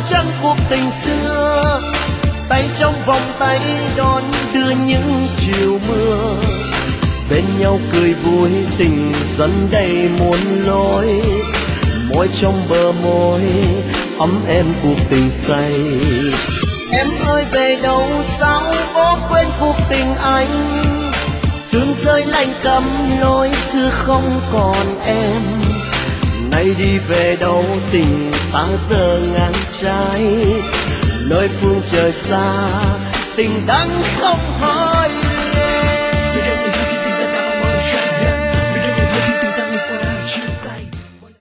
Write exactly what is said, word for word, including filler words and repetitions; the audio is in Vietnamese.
trăng cuộc tình xưa, tay trong vòng tay đón đưa những chiều mưa. Bên nhau cười vui tình dẫn đầy muôn lối, môi trong bờ môi ấm em cuộc tình say. Em ơi về đâu sao có quên cuộc tình anh, sương rơi lạnh cắm lối xưa không còn em. Nay đi về đâu tình ta giờ ngang trái, nơi phương trời xa tình đắng không hỏi.